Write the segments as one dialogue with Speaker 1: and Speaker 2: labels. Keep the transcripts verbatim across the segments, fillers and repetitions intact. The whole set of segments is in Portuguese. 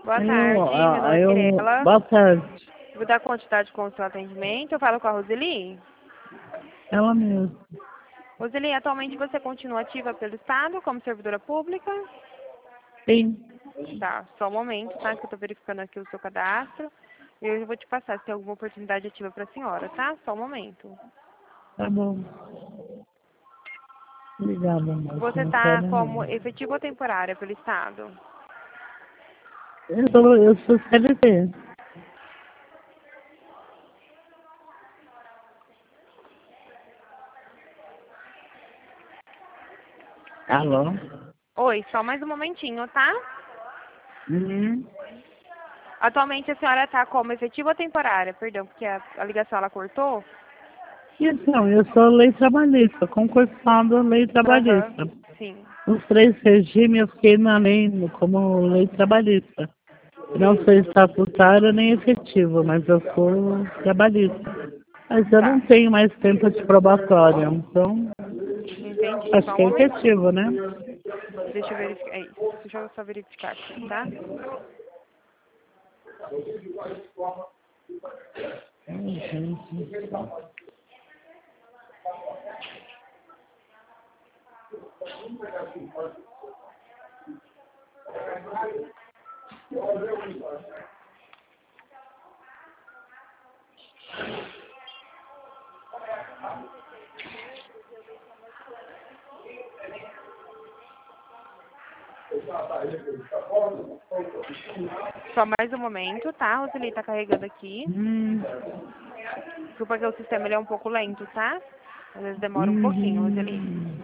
Speaker 1: Boa
Speaker 2: Aí eu,
Speaker 1: tarde,
Speaker 2: a-
Speaker 1: Milor
Speaker 2: eu,
Speaker 1: Mirella.
Speaker 2: boa tarde.
Speaker 1: Vou dar quantidade com o seu atendimento. Eu falo com a Roseli.
Speaker 2: Ela mesmo.
Speaker 1: Roseli, atualmente você continua ativa pelo Estado como servidora pública?
Speaker 2: Sim.
Speaker 1: Tá, só um momento, tá? Que eu tô verificando aqui o seu cadastro. E eu vou te passar se tem alguma oportunidade ativa pra senhora, tá? Só um momento.
Speaker 2: Tá bom. Obrigada, moça.
Speaker 1: Você
Speaker 2: Não
Speaker 1: tá
Speaker 2: quero
Speaker 1: como
Speaker 2: não.
Speaker 1: efetiva ou temporária pelo Estado?
Speaker 2: Eu sou, eu sou C L T. Alô?
Speaker 1: Oi, só mais um momentinho, tá?
Speaker 2: Uhum.
Speaker 1: Atualmente a senhora tá como efetiva ou temporária? Perdão, porque a, a ligação ela cortou.
Speaker 2: Então, eu sou lei trabalhista, concursado lei
Speaker 1: Aham,
Speaker 2: trabalhista.
Speaker 1: sim.
Speaker 2: Os três regimes eu fiquei na lei como lei trabalhista. Não sou estatutário nem efetivo, mas eu sou trabalhista. Mas eu não
Speaker 1: Tá,
Speaker 2: tenho mais tempo de probatório, então
Speaker 1: entendi.
Speaker 2: acho
Speaker 1: Só um
Speaker 2: que é
Speaker 1: momentinho.
Speaker 2: efetivo, né?
Speaker 1: Deixa eu verificar. É isso. Deixa eu só verificar aqui, tá?
Speaker 2: Ai, gente.
Speaker 1: Só mais um momento, tá? Roseli tá carregando aqui.
Speaker 2: Hum,
Speaker 1: Desculpa que o sistema ele é um pouco lento, tá? Às vezes demora um pouquinho, Roseli.
Speaker 2: uhum.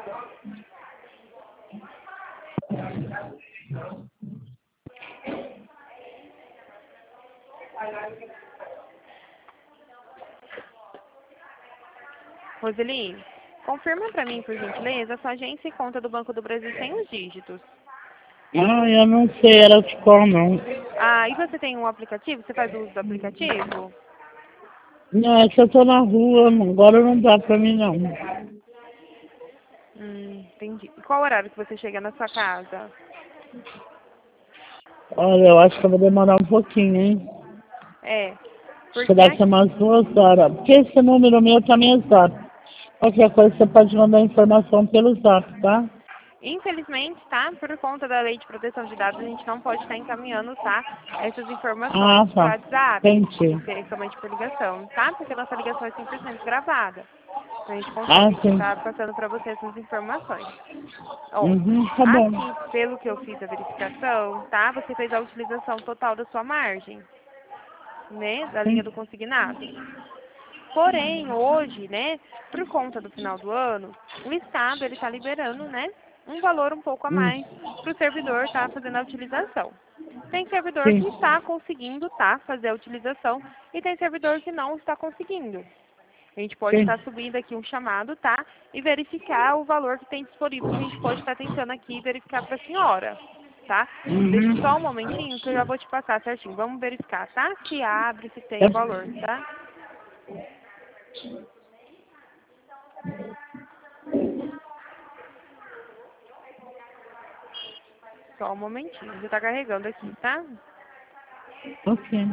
Speaker 1: Roseli, confirma pra mim, por gentileza, a sua agência e conta do Banco do Brasil sem os dígitos.
Speaker 2: Ah, eu não sei, era de qual não.
Speaker 1: Ah, e você tem um aplicativo? Você faz uso do aplicativo?
Speaker 2: Não, é que eu tô na rua, agora não dá pra mim não.
Speaker 1: Hum, entendi. E qual horário que você chega na sua casa?
Speaker 2: Olha, eu acho que eu vou demorar um pouquinho, hein?
Speaker 1: É,
Speaker 2: Acho que
Speaker 1: porque
Speaker 2: daqui a umas duas horas. Porque esse número meu também é zap. Qualquer coisa você pode mandar informação pelo zap, tá?
Speaker 1: infelizmente, tá? Por conta da lei de proteção de dados, a gente não pode estar encaminhando, tá? Essas
Speaker 2: Ah,
Speaker 1: informações para o
Speaker 2: tá.
Speaker 1: WhatsApp. Tem
Speaker 2: Entendi.
Speaker 1: que ser somente por ligação, tá? Porque a nossa ligação é cem por cento gravada. Então a gente
Speaker 2: Ah,
Speaker 1: consegue
Speaker 2: sim.
Speaker 1: estar passando para você essas informações. Ó,
Speaker 2: Uhum, tá bom.
Speaker 1: aqui, pelo que eu fiz a verificação, tá? Você fez a utilização total da sua margem, né? Da linha
Speaker 2: Sim.
Speaker 1: do consignado. Porém, hoje, né, por conta do final do ano, o Estado ele está liberando, né, um valor um pouco a
Speaker 2: Hum,
Speaker 1: mais para o servidor estar fazendo a utilização. Tem servidor
Speaker 2: sim.
Speaker 1: que está conseguindo, tá, fazer a utilização e tem servidor que não está conseguindo. A gente pode
Speaker 2: Sim.
Speaker 1: estar subindo aqui um chamado, tá, e verificar o valor que tem disponível, que a gente pode estar tentando aqui verificar para a senhora, tá? Deixa
Speaker 2: Uhum.
Speaker 1: só um momentinho que eu já vou te passar certinho. Vamos verificar, tá? Se abre, se tem
Speaker 2: É,
Speaker 1: o valor, tá? Só um momentinho. Já tá carregando aqui, tá?
Speaker 2: ok.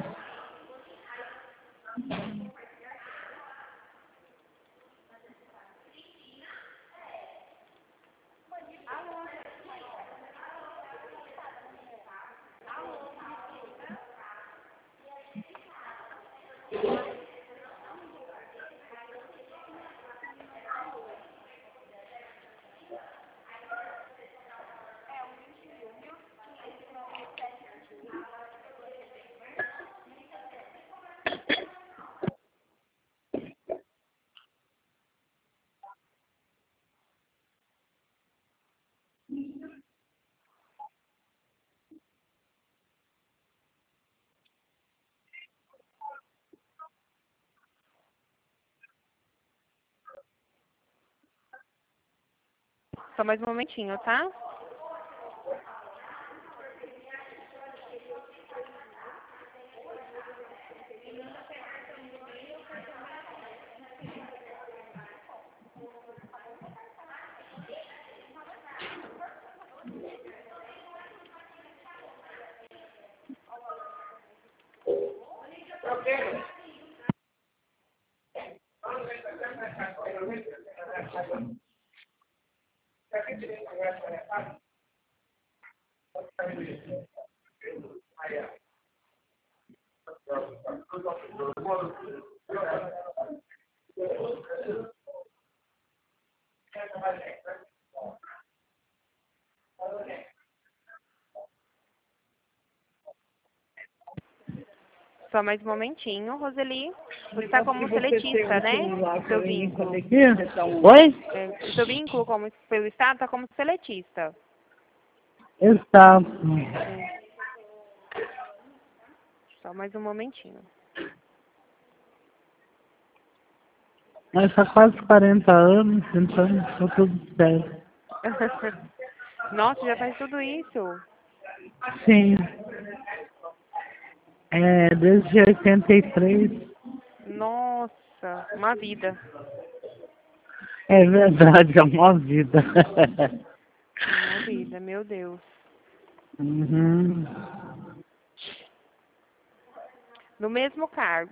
Speaker 1: Só mais um momentinho, tá? Só mais um momentinho, Roseli. Você está como seletista, né? O seu vínculo.
Speaker 2: Oi?
Speaker 1: É, o seu vínculo como, pelo Estado está como seletista.
Speaker 2: Exato.
Speaker 1: É. Só mais um momentinho.
Speaker 2: Mas há quase quarenta anos, então está tudo certo.
Speaker 1: Nossa, já faz tudo isso?
Speaker 2: Sim. É, desde oitenta e três.
Speaker 1: Nossa, uma vida.
Speaker 2: É verdade, é uma vida.
Speaker 1: Uma vida, meu Deus.
Speaker 2: Uhum.
Speaker 1: No mesmo cargo.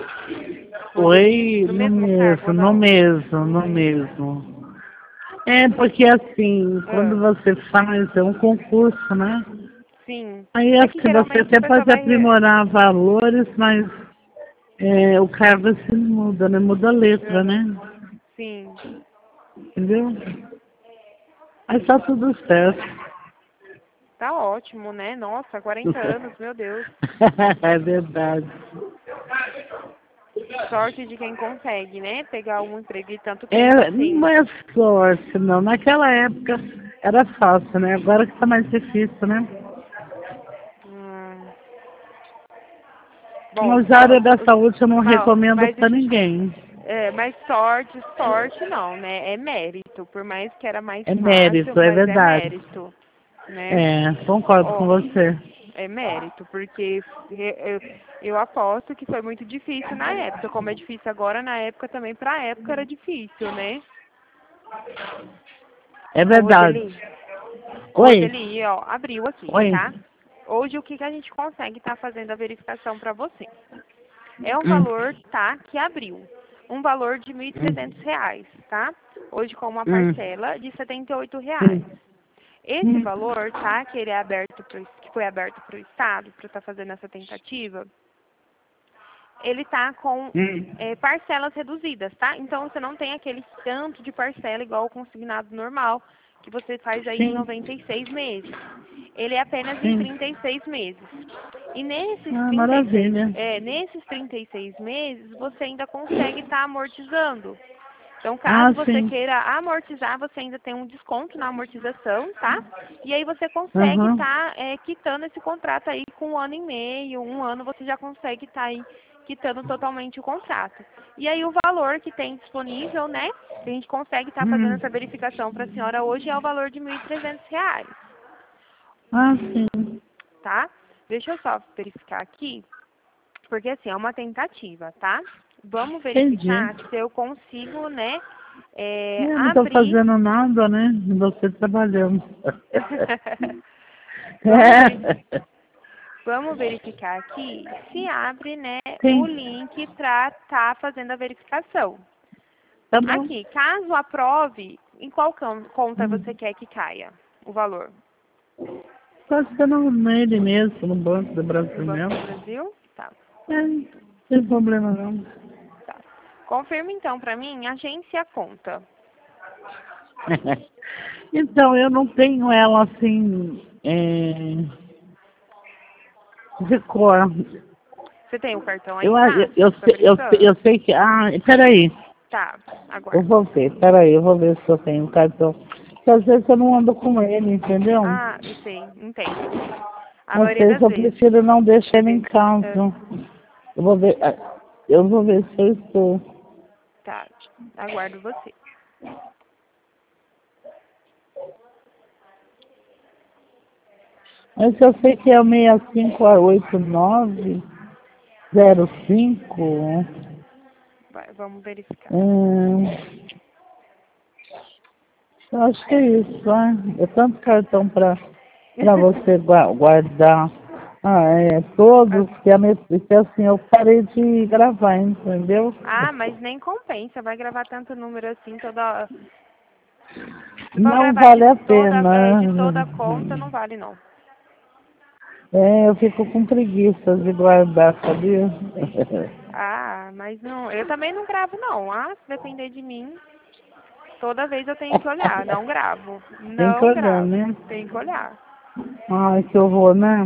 Speaker 2: Oi,
Speaker 1: No
Speaker 2: no
Speaker 1: mesmo cargo,
Speaker 2: mesmo, no
Speaker 1: não?
Speaker 2: mesmo, no mesmo. É, porque assim, quando
Speaker 1: Ah,
Speaker 2: você faz, é um concurso, né?
Speaker 1: sim.
Speaker 2: Aí
Speaker 1: É
Speaker 2: acho
Speaker 1: que
Speaker 2: que você
Speaker 1: geralmente a
Speaker 2: até
Speaker 1: pessoa
Speaker 2: pode
Speaker 1: vai... re-
Speaker 2: aprimorar valores, mas é, o cargo assim muda, né? Muda a letra, né?
Speaker 1: Aham, sim.
Speaker 2: Entendeu? Mas tá tudo certo.
Speaker 1: Tá ótimo, né? Nossa, quarenta anos, meu Deus.
Speaker 2: É verdade.
Speaker 1: Sorte de quem consegue, né? Pegar um emprego de tanto tempo
Speaker 2: É,
Speaker 1: assim.
Speaker 2: não é sorte, não. Naquela época era fácil, né? Agora que tá mais difícil, né?
Speaker 1: Hum. Bom,
Speaker 2: Mas a área da saúde eu não
Speaker 1: mal,
Speaker 2: recomendo
Speaker 1: mas
Speaker 2: pra
Speaker 1: deixa eu te falar.
Speaker 2: ninguém.
Speaker 1: É, mas sorte, sorte não, né? É mérito. Por mais que era mais
Speaker 2: É
Speaker 1: fácil,
Speaker 2: mérito, é
Speaker 1: mas é
Speaker 2: verdade.
Speaker 1: mérito, né?
Speaker 2: É, concordo com
Speaker 1: Ó,
Speaker 2: você.
Speaker 1: é mérito, porque eu, eu aposto que foi muito difícil na época. Como é difícil agora, na época também, pra época era difícil, né?
Speaker 2: É
Speaker 1: Ô,
Speaker 2: verdade.
Speaker 1: Roseli, ô,
Speaker 2: Oi,
Speaker 1: Roseli, ó, abriu aqui,
Speaker 2: oi.
Speaker 1: tá? Hoje o que, que a gente consegue estar fazendo a verificação para você? É um
Speaker 2: Hum,
Speaker 1: valor, tá, que abriu. Um valor de mil e trezentos
Speaker 2: hum,
Speaker 1: reais, tá? Hoje com uma
Speaker 2: hum,
Speaker 1: parcela de setenta e oito reais.
Speaker 2: hum,
Speaker 1: Esse
Speaker 2: hum,
Speaker 1: valor, tá, que ele é aberto pro, que foi aberto para o Estado para estar fazendo essa tentativa, ele tá com
Speaker 2: hum.
Speaker 1: é, parcelas reduzidas, tá? Então você não tem aquele tanto de parcela igual o consignado normal, que você faz aí em
Speaker 2: Sim,
Speaker 1: noventa e seis meses. Ele é apenas em
Speaker 2: sim.
Speaker 1: trinta e seis meses. E nesses
Speaker 2: Ah,
Speaker 1: trinta e seis,
Speaker 2: maravilha.
Speaker 1: é, nesses trinta e seis meses, você ainda consegue estar amortizando. Então,
Speaker 2: Ah,
Speaker 1: caso você
Speaker 2: sim.
Speaker 1: queira amortizar, você ainda tem um desconto na amortização, tá? E aí você consegue
Speaker 2: Aham.
Speaker 1: estar é, quitando esse contrato aí com um ano e meio, um ano você já consegue estar aí quitando totalmente o contrato. E aí o valor que tem disponível, né, que a gente consegue estar fazendo
Speaker 2: Hum.
Speaker 1: essa verificação para a senhora hoje é o valor de mil e trezentos reais,
Speaker 2: Ah, sim.
Speaker 1: tá? Deixa eu só verificar aqui, porque assim, é uma tentativa, tá? Vamos
Speaker 2: Entendi.
Speaker 1: verificar se eu consigo, né, é,
Speaker 2: Eu não tô
Speaker 1: abrir.
Speaker 2: fazendo nada, né? Você trabalhando.
Speaker 1: Vamos ver,
Speaker 2: É.
Speaker 1: vamos verificar aqui se abre, né, o
Speaker 2: Sim,
Speaker 1: link para estar fazendo a verificação.
Speaker 2: tá bom.
Speaker 1: Aqui, caso aprove, em qual cam- conta você
Speaker 2: Hum.
Speaker 1: quer que caia o valor?
Speaker 2: Pode ser no, nele mesmo, no Banco do
Speaker 1: No
Speaker 2: Brasil
Speaker 1: Banco
Speaker 2: mesmo.
Speaker 1: do Brasil? Tá,
Speaker 2: É, sem problema não.
Speaker 1: tá. Confirma então para mim agência e a conta.
Speaker 2: Então, eu não tenho ela assim, é, de cor.
Speaker 1: Você tem o cartão aí
Speaker 2: Eu, a- eu,
Speaker 1: fácil?
Speaker 2: eu,
Speaker 1: Tá
Speaker 2: sei- eu, sei- eu
Speaker 1: verificando?
Speaker 2: sei que. Ah, peraí.
Speaker 1: Tá,
Speaker 2: Eu
Speaker 1: aguardo.
Speaker 2: vou ver, peraí, eu vou ver se eu tenho cartão. Porque às vezes eu não ando com ele, entendeu?
Speaker 1: Ah, eu sei, entendo. A
Speaker 2: Às
Speaker 1: maioria
Speaker 2: vezes
Speaker 1: das
Speaker 2: eu
Speaker 1: vezes.
Speaker 2: prefiro não deixar ele em
Speaker 1: Vê.
Speaker 2: casa.
Speaker 1: É,
Speaker 2: Eu vou ver, ah, eu vou ver se eu estou.
Speaker 1: tá, aguardo você.
Speaker 2: Mas eu sei que é o seis cinco oito nove zero cinco.
Speaker 1: Vai, vamos verificar.
Speaker 2: Hum, eu acho que é isso, né? É tanto cartão para para você gua- guardar. Ah, é, todos
Speaker 1: As-
Speaker 2: que, a minha, que assim, eu parei de gravar, entendeu?
Speaker 1: Ah, mas nem compensa, vai gravar tanto número assim toda. Se for
Speaker 2: Não
Speaker 1: gravar
Speaker 2: vale
Speaker 1: de
Speaker 2: a
Speaker 1: toda, é,
Speaker 2: pena.
Speaker 1: de toda a conta, não vale não.
Speaker 2: É, eu fico com preguiça de guardar, sabia?
Speaker 1: Ah, mas não, eu também não gravo não. Ah, se depender de mim, toda vez eu tenho que olhar. Não gravo.
Speaker 2: Tem que
Speaker 1: Não
Speaker 2: olhar,
Speaker 1: gravo.
Speaker 2: né?
Speaker 1: Tem que olhar.
Speaker 2: Ai, que horror, né?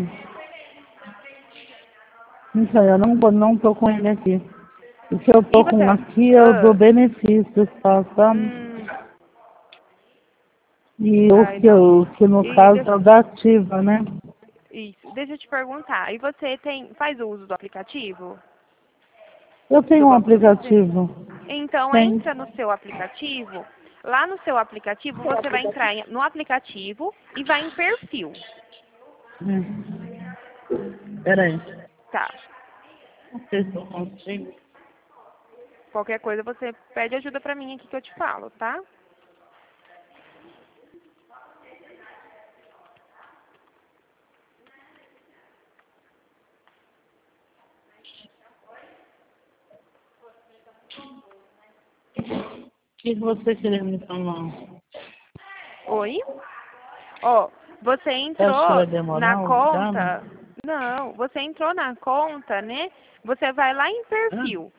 Speaker 2: Então, eu não, vou- não tô com ele aqui. O que eu
Speaker 1: E
Speaker 2: tô com
Speaker 1: você?
Speaker 2: aqui é o do
Speaker 1: Ah,
Speaker 2: benefício, só, sabe?
Speaker 1: hum,
Speaker 2: E o
Speaker 1: ai
Speaker 2: que,
Speaker 1: não.
Speaker 2: eu, que no
Speaker 1: E
Speaker 2: caso é o
Speaker 1: deixa,
Speaker 2: da ativa, né?
Speaker 1: isso, deixa eu te perguntar. E você tem, faz uso do aplicativo?
Speaker 2: Eu
Speaker 1: Do
Speaker 2: tenho um
Speaker 1: Banco do Brasil?
Speaker 2: aplicativo.
Speaker 1: Então,
Speaker 2: Tem.
Speaker 1: entra no seu aplicativo. Lá no seu aplicativo, você vai entrar em- no aplicativo e vai em perfil.
Speaker 2: Hum. Peraí.
Speaker 1: Tá.
Speaker 2: Não sei se eu consigo.
Speaker 1: Qualquer coisa você pede ajuda pra mim aqui que eu te falo, tá?
Speaker 2: O que você queria me falar?
Speaker 1: Oi? Ó, você
Speaker 2: Você acha que
Speaker 1: entrou
Speaker 2: vai
Speaker 1: na
Speaker 2: demorar o exame?
Speaker 1: conta. Não, você entrou na conta, né? Você vai lá em
Speaker 2: Hã?
Speaker 1: perfil.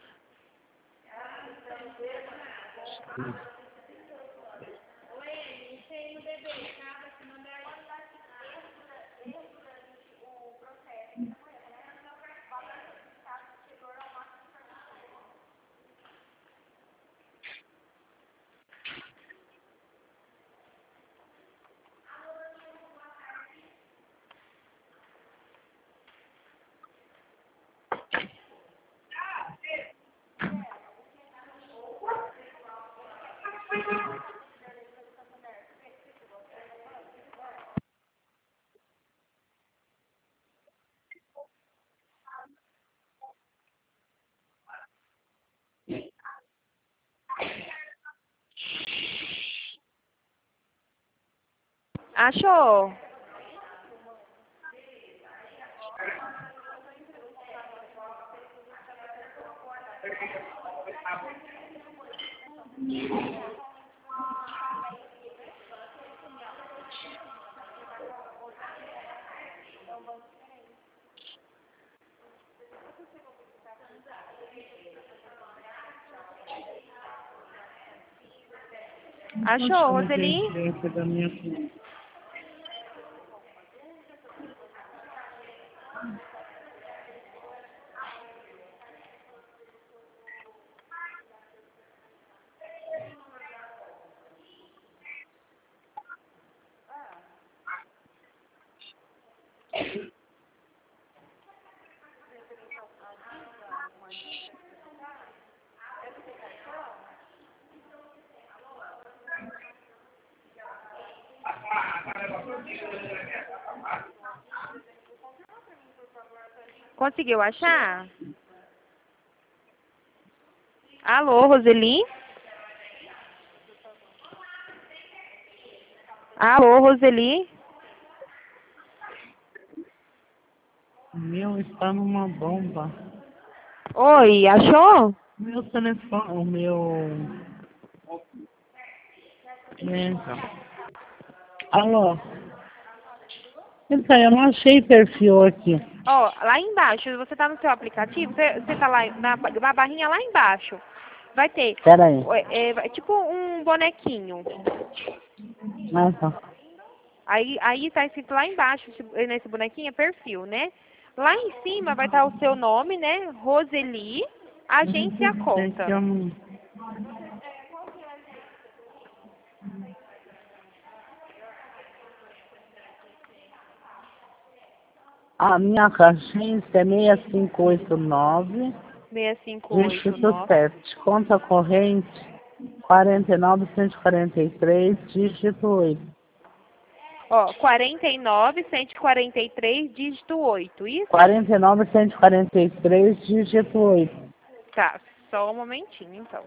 Speaker 1: Achou?
Speaker 2: Não
Speaker 1: Achou,
Speaker 2: chama de
Speaker 1: Roseli?
Speaker 2: incidência da minha filha.
Speaker 1: Conseguiu achar? Alô, Roseli? Alô, Roseli?
Speaker 2: O meu está numa bomba.
Speaker 1: Oi, achou?
Speaker 2: O meu telefone, o meu... É, então. Alô? Então, eu não achei perfil aqui.
Speaker 1: Ó, lá embaixo, você tá no seu aplicativo, você, você tá lá na, na barrinha lá embaixo. Vai ter,
Speaker 2: Peraí.
Speaker 1: é, é, tipo um bonequinho.
Speaker 2: Ah, tá.
Speaker 1: Aí, aí tá escrito lá embaixo, esse- nesse bonequinho, é perfil, né? Lá em cima vai estar o seu nome, né? Roseli, agência
Speaker 2: É que
Speaker 1: conta.
Speaker 2: eu não... A minha caixinha é seis cinco oito nove,
Speaker 1: seis cinco oito
Speaker 2: dígito
Speaker 1: nove.
Speaker 2: sete. Conta corrente quarenta e nove, cento e quarenta e três, dígito oito.
Speaker 1: Ó, quarenta e nove, cento e quarenta e três, dígito oito, isso?
Speaker 2: quarenta e nove, cento e quarenta e três, dígito oito.
Speaker 1: Tá, só um momentinho, então.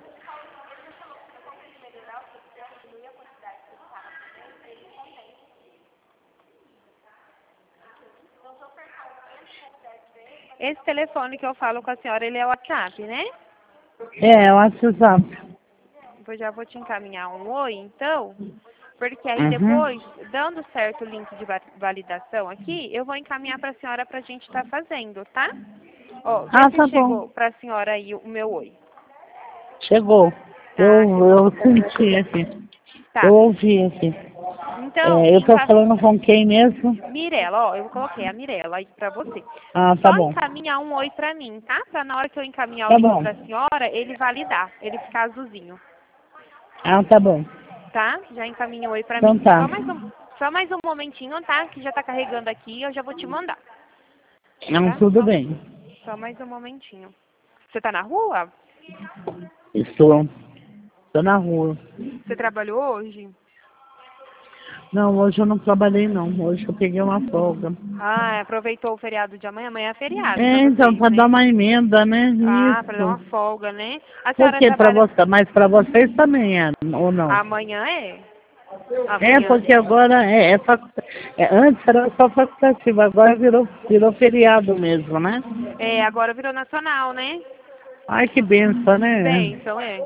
Speaker 1: Esse telefone que eu falo com a senhora, ele é o WhatsApp, né?
Speaker 2: É, é o WhatsApp.
Speaker 1: Eu já vou te encaminhar um oi, então, Porque aí
Speaker 2: Uhum.
Speaker 1: depois, dando certo o link de va- validação aqui, eu vou encaminhar para a senhora para a gente estar fazendo, tá? Ó, vê
Speaker 2: Ah,
Speaker 1: se
Speaker 2: tá
Speaker 1: chegou
Speaker 2: bom.
Speaker 1: para a senhora aí o meu oi.
Speaker 2: Chegou.
Speaker 1: Tá,
Speaker 2: Eu,
Speaker 1: chegou.
Speaker 2: eu senti aqui.
Speaker 1: Tá.
Speaker 2: Eu ouvi aqui.
Speaker 1: Então,
Speaker 2: É, eu tô
Speaker 1: enca...
Speaker 2: falando com quem mesmo?
Speaker 1: Mirela, ó, eu coloquei a Mirela aí pra você.
Speaker 2: Ah, tá
Speaker 1: Só
Speaker 2: bom.
Speaker 1: encaminhar um oi pra mim, tá? Pra na hora que eu encaminhar o
Speaker 2: Tá
Speaker 1: link
Speaker 2: bom.
Speaker 1: pra senhora, ele validar, ele ficar azulzinho,
Speaker 2: Ah, tá bom.
Speaker 1: tá? Já encaminha um oi pra
Speaker 2: Então
Speaker 1: mim.
Speaker 2: tá.
Speaker 1: Só mais um, só mais um momentinho, tá? Que já tá carregando aqui, eu já vou te mandar,
Speaker 2: Não,
Speaker 1: tá?
Speaker 2: tudo
Speaker 1: Só,
Speaker 2: bem.
Speaker 1: só mais um momentinho. Você tá na rua?
Speaker 2: Estou. Estou na rua.
Speaker 1: Você trabalhou hoje?
Speaker 2: Não, hoje eu não trabalhei não. Hoje eu peguei uma folga.
Speaker 1: Ah, aproveitou o feriado de amanhã? Amanhã é feriado pra
Speaker 2: É, então,
Speaker 1: vocês,
Speaker 2: para dar
Speaker 1: né?
Speaker 2: uma emenda, né?
Speaker 1: Ah, pra dar uma
Speaker 2: Isso.
Speaker 1: folga, né? A
Speaker 2: Por
Speaker 1: senhora
Speaker 2: que para
Speaker 1: trabalha...
Speaker 2: você? Mas para vocês também é, ou não?
Speaker 1: Amanhã é?
Speaker 2: É,
Speaker 1: Amanhã.
Speaker 2: porque agora é, é, faculta- é antes era só facultativo, agora virou, virou feriado mesmo, né?
Speaker 1: É, agora virou nacional, né?
Speaker 2: Ai, que benção, né?
Speaker 1: Bem, então é.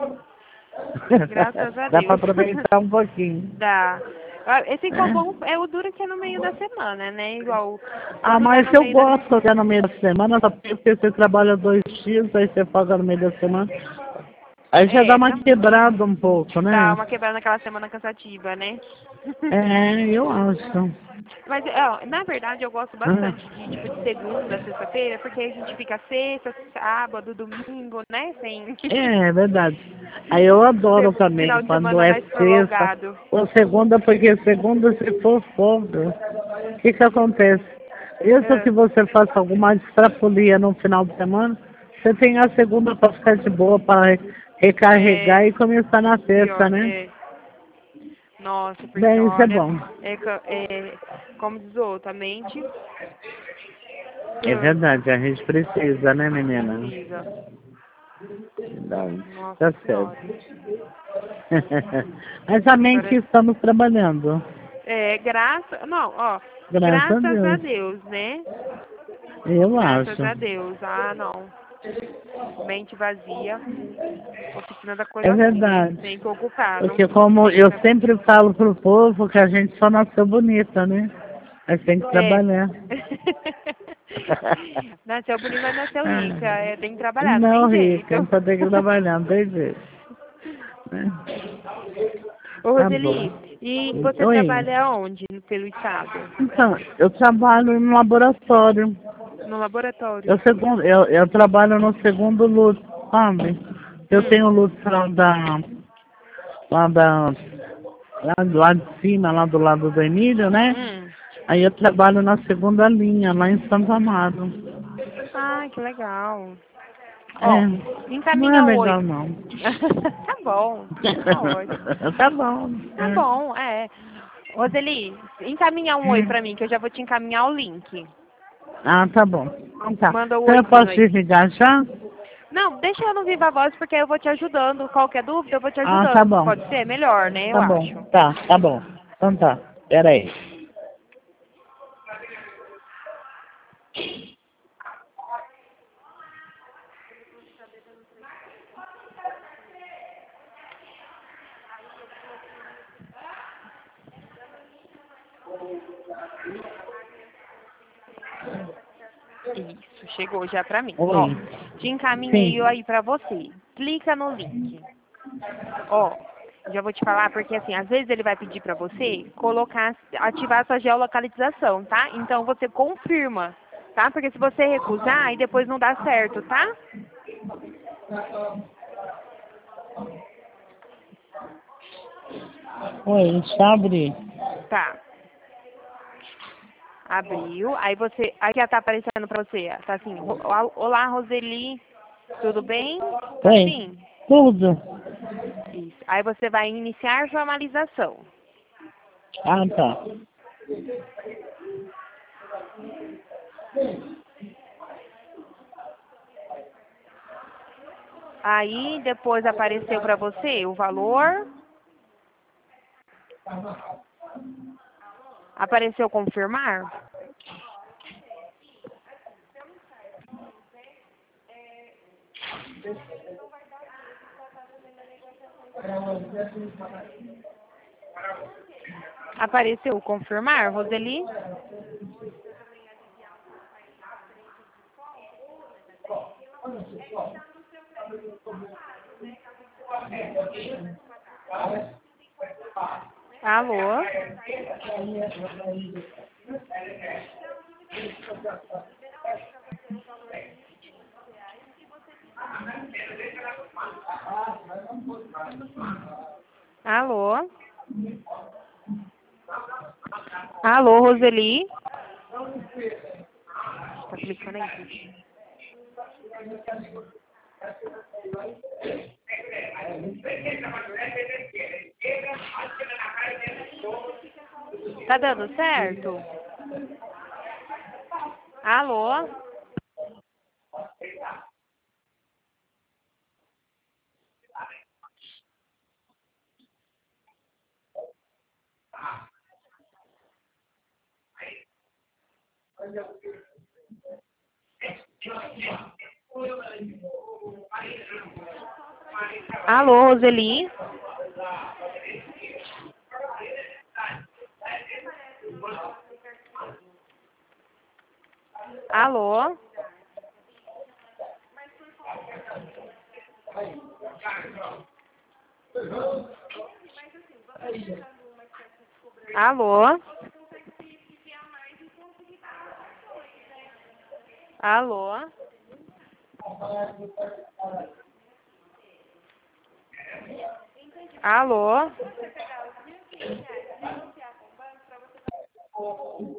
Speaker 1: Graças a
Speaker 2: Dá para
Speaker 1: Deus.
Speaker 2: aproveitar um pouquinho.
Speaker 1: Dá. Ah, esse
Speaker 2: É.
Speaker 1: bom é o duro que é no meio da semana, né? Igual,
Speaker 2: Ah,
Speaker 1: quando tá
Speaker 2: mas
Speaker 1: no
Speaker 2: eu
Speaker 1: meio da...
Speaker 2: gosto de ir no meio da semana, só porque você trabalha dois dias, aí você folga no meio da semana. Aí já dá
Speaker 1: É,
Speaker 2: uma
Speaker 1: tá...
Speaker 2: quebrada um pouco,
Speaker 1: dá
Speaker 2: né?
Speaker 1: uma quebrada naquela semana cansativa, né?
Speaker 2: É, eu acho.
Speaker 1: Mas, ó, na verdade, eu gosto
Speaker 2: Ah,
Speaker 1: bastante de, tipo, de segunda, sexta-feira, porque a gente fica sexta, sábado, domingo, né? Sem...
Speaker 2: é, é verdade. Aí eu adoro também
Speaker 1: Final de
Speaker 2: quando
Speaker 1: semana
Speaker 2: é
Speaker 1: mais
Speaker 2: sexta
Speaker 1: prolongado.
Speaker 2: ou segunda, porque segunda se for folga, o que que acontece? Mesmo
Speaker 1: É,
Speaker 2: que você faça alguma extrapolia no final de semana, você tem a segunda para ficar de boa, para recarregar
Speaker 1: é
Speaker 2: e começar na sexta,
Speaker 1: pior,
Speaker 2: né?
Speaker 1: é. Nossa, porque
Speaker 2: Bem, isso é
Speaker 1: olha,
Speaker 2: bom.
Speaker 1: é, ca- é como diz o outro, a mente
Speaker 2: É
Speaker 1: ah,
Speaker 2: verdade, a gente precisa, né, menina?
Speaker 1: precisa.
Speaker 2: Verdade.
Speaker 1: Nossa
Speaker 2: Tá certo.
Speaker 1: senhora.
Speaker 2: Mas amém que
Speaker 1: Parece,
Speaker 2: estamos trabalhando.
Speaker 1: é, graça, não, ó,
Speaker 2: Graças a
Speaker 1: graças a
Speaker 2: Deus.
Speaker 1: Deus, né?
Speaker 2: Eu
Speaker 1: Graças
Speaker 2: acho.
Speaker 1: a Deus. Ah, não. Mente vazia, oficina da
Speaker 2: É
Speaker 1: coisa feia.
Speaker 2: verdade.
Speaker 1: Tem que ocupar, não,
Speaker 2: Porque
Speaker 1: não
Speaker 2: como
Speaker 1: tem
Speaker 2: eu
Speaker 1: pra...
Speaker 2: sempre falo pro povo que a gente só nasceu bonita, né? Mas tem que
Speaker 1: É.
Speaker 2: trabalhar.
Speaker 1: Nasceu bonito, mas nasceu rica.
Speaker 2: Ah,
Speaker 1: É, tem que trabalhar, não
Speaker 2: não,
Speaker 1: tem jeito.
Speaker 2: rica, só tem que trabalhar, não tem jeito. Né?
Speaker 1: Ô,
Speaker 2: Tá bom.
Speaker 1: Roseli, e você
Speaker 2: Oi.
Speaker 1: trabalha onde no- pelo estado?
Speaker 2: Então, eu trabalho no laboratório.
Speaker 1: No laboratório.
Speaker 2: Eu, segundo, eu, eu trabalho no segundo luto, sabe? Eu
Speaker 1: Hum,
Speaker 2: tenho luto lá da, lá da, lá do lado de cima, lá do lado do Emílio, né?
Speaker 1: hum.
Speaker 2: Aí eu trabalho na segunda linha, lá em Santo Amaro.
Speaker 1: Ai, que legal. Ó,
Speaker 2: É, não é
Speaker 1: encaminha o oi.
Speaker 2: legal não.
Speaker 1: Tá bom, tá ótimo.
Speaker 2: Tá bom.
Speaker 1: Tá bom, é. Roseli, encaminha um oi pra mim, que eu já vou te encaminhar o link.
Speaker 2: Ah, tá bom. Então tá.
Speaker 1: Manda o
Speaker 2: Então eu
Speaker 1: oizinho
Speaker 2: posso
Speaker 1: aí.
Speaker 2: desligar já?
Speaker 1: Não, deixa eu no Viva Voz, porque eu vou te ajudando. Qualquer dúvida, eu vou te
Speaker 2: Ah, tá
Speaker 1: ajudando.
Speaker 2: bom.
Speaker 1: Pode ser? Melhor, né? Eu
Speaker 2: Tá bom.
Speaker 1: acho.
Speaker 2: Tá, tá bom. Então tá. Pera aí.
Speaker 1: Isso, chegou já pra mim. Ó,
Speaker 2: Oi.
Speaker 1: te encaminhei
Speaker 2: Sim.
Speaker 1: aí pra você. Clica no link. Ó, já vou te falar, porque assim, às vezes ele vai pedir pra você colocar, ativar a sua geolocalização, tá? Então você confirma, tá? Porque se você recusar, aí depois não dá certo, tá?
Speaker 2: Oi, deixa eu abrir.
Speaker 1: Tá. Abriu. Aí você, aí já tá aparecendo pra você, tá assim, ro- olá, Roseli, tudo bem? Tá
Speaker 2: Oi.
Speaker 1: assim?
Speaker 2: Tudo?
Speaker 1: Isso. Aí você vai iniciar formalização.
Speaker 2: Ah, tá.
Speaker 1: Aí depois apareceu pra você o valor. Apareceu confirmar? Apareceu confirmar, Roseli? Alô? Alô? Alô, Roseli? Tá clicando aí. Tá dando certo? Alô? Alô, Roseli? Alô? Alô? Alô? Alô?